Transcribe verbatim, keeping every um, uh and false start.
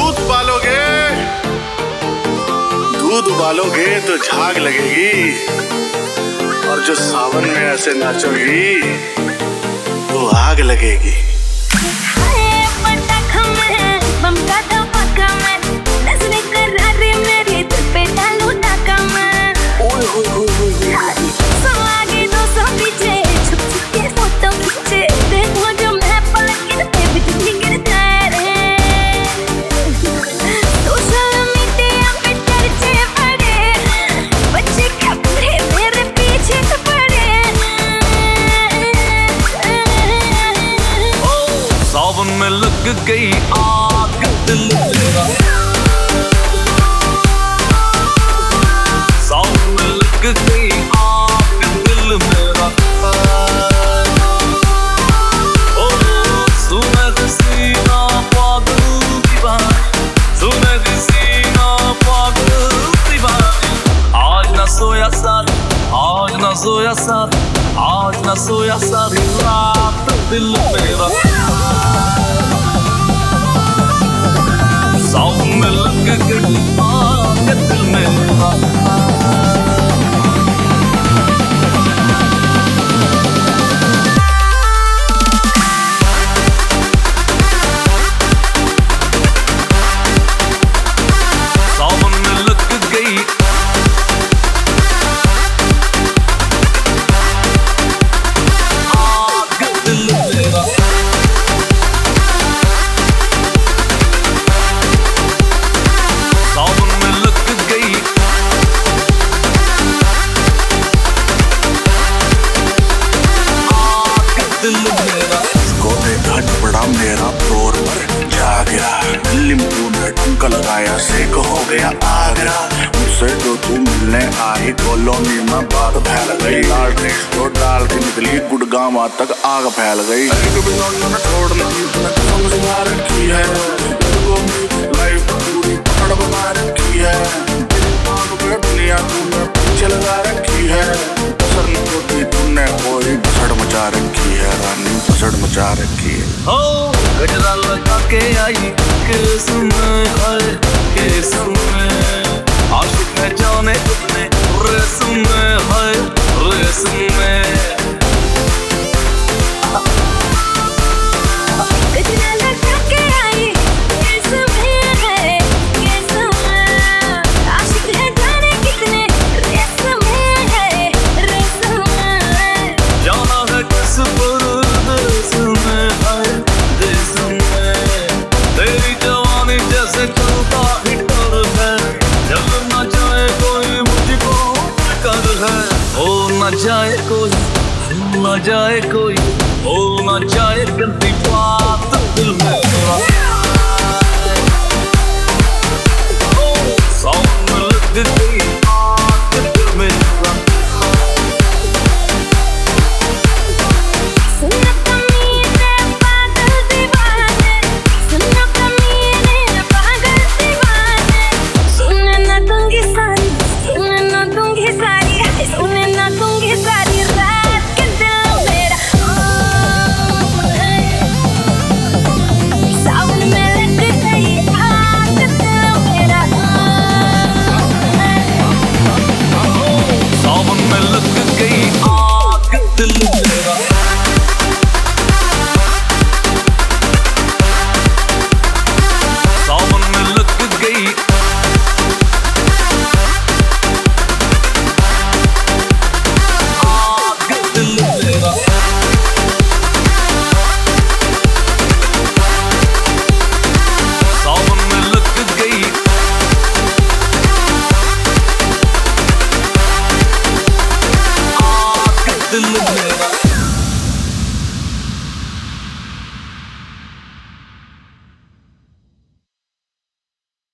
दूध पालोगे दूध उबालोगे तो झाग लगेगी, और जो सावन में ऐसे नाचोगी तो आग लगेगी। सावन में लग गई आग दिल मेरा, सावन में लग गई आग दिल मेरा। ओ सुने किसी ना पागल दीवानी, सुने किसी ना पागल दीवानी। आज ना सोया सारी, आज ना सोया सारी, आज ना सोया सारी रात दिल मेरा। सावन में लग गई आग दिल मेरा। सावन में लग गई आग दिल मेरा। बड़ा मेरा फ्लोर पर जा गया, लिंबू ने ठुमका लगाया, सेक हो गया आगरा। मुझसे जो तू मिलने आई कॉलोनी में बात फैल गई, लाल ड्रेस तो डाल के निकली गुड़गांव तक आग फैल गई। छोड़ना रखी है लाइफ पूरी पकड़ बना रखी है, दुनिया तूने पीछे लगा रखी है। सर को तूने कोई भसड़ मचा रखी है, रानी भसड़ मचा रखी है। हो गजरा लगा के आई केस में, हाय केस में आशिक है जाने कितने रेस में, हाय रेस में। ना जाए कोई, ना जाए कोई, बोल ना जाए गंदी बात दिल मेरा। सावन में लग गई आग दिल मेरा। दिल मेरा।